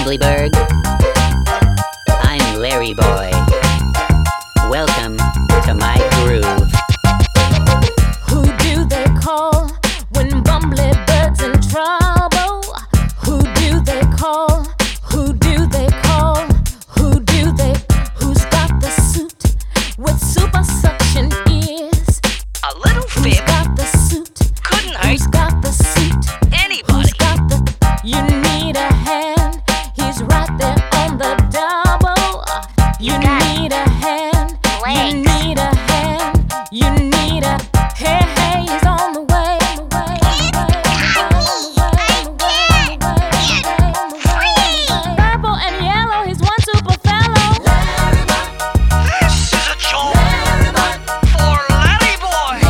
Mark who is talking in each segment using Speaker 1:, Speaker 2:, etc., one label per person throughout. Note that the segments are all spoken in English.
Speaker 1: Bumbleberg. I'm Larry Boy. Welcome to my groove.
Speaker 2: Who do they call when Bumbleberg's in trouble? Who do they call? Who do they call? Who do they? Who's got the suit with super suction ears?
Speaker 3: A little
Speaker 2: Who's
Speaker 3: fib
Speaker 2: got the suit?
Speaker 3: couldn't hurt
Speaker 2: Who's got the suit?
Speaker 3: anybody.
Speaker 2: Who's got the? You need a hand. He's right there on the double. You need a hand. You need a hand. You need a. Hey, hey, he's on the way. Purple and yellow, he's one super fellow.
Speaker 3: This is a job for Larry Boy.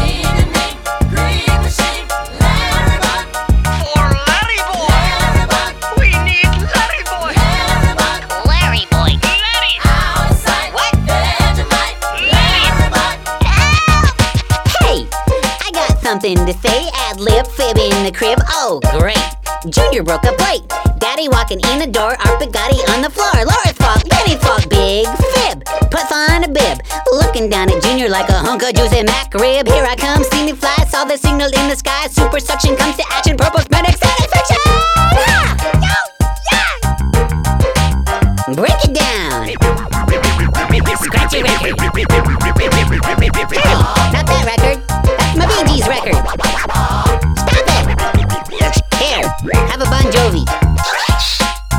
Speaker 3: For Larry Boy. We need Larry Boy.
Speaker 4: Larry Boy.
Speaker 3: Larry.
Speaker 4: What?
Speaker 1: Hey, I got something to say. Ad lib, fib in the crib. Oh, great. Junior broke a plate. Daddy walking in the door. Art Bugatti on the floor. Laura's fault. Benny's fault. Big fib. Puts on a bib. Looking down at Junior like a hunk of juicy mac rib. Here I come. See me fly. Saw the signal in the sky. Super suction comes to action. Purple medic satisfaction. Ah! Break it down. Scratchy record. Hey, not that record. That's my Bee Gees record. Stop it. Here, have a Bon Jovi.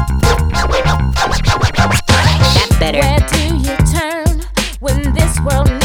Speaker 1: That's better.
Speaker 2: Where do you turn when this world